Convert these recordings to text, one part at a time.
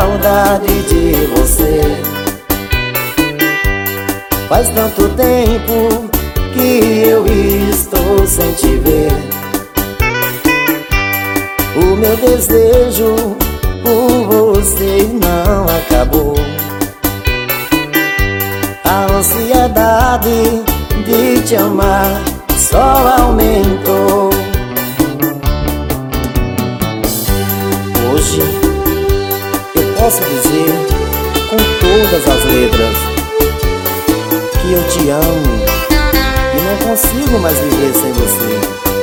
saudade de você. Faz tanto tempo que eu estou sem te ver. O meu desejo por você não acabou. A ansiedade de te amar só aumentou. Hoje eu posso dizer com todas as letras que eu te amo e não consigo mais viver sem você.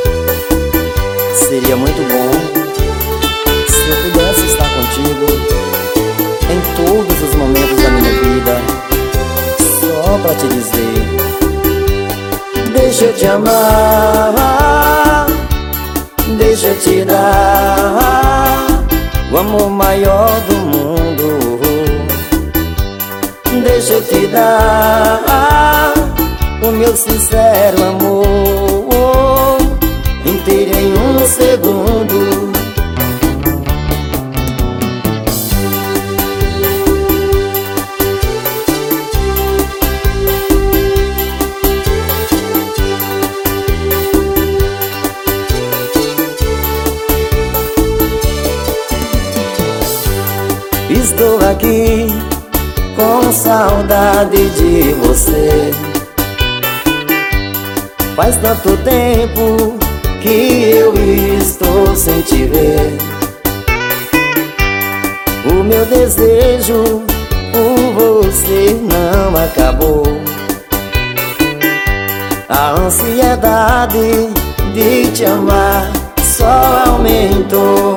Seria muito bom se eu pudesse estar contigo em todos os momentos da minha vida, só pra te dizer: deixa eu te amar, deixa eu te dar o amor maior do mundo. Deixa eu te dar o meu sincero amor inteiro em um segundo. Estou aqui com saudade de você. Faz tanto tempo que eu estou sem te ver. O meu desejo por você não acabou. A ansiedade de te amar só aumentou.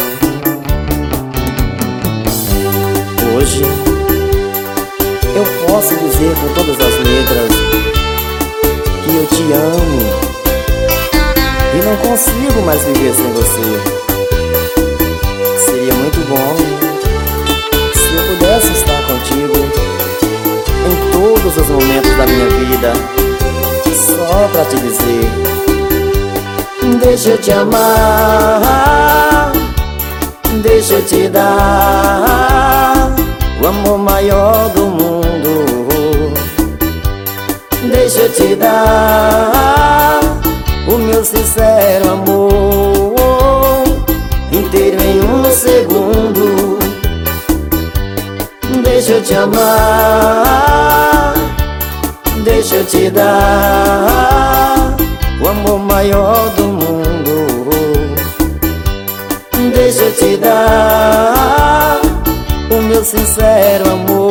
Hoje eu posso dizer com todas as letras que eu te amo e não consigo mais viver sem você. Seria muito bom se eu pudesse estar contigo em todos os momentos da minha vida, só pra te dizer: deixa eu te amar, deixa eu te dar o amor maior do mundo. Deixa eu te dar o meu sincero amor inteiro em um segundo. Deixa eu te amar, deixa eu te dar o amor maior do mundo. Deixa eu te dar o meu sincero amor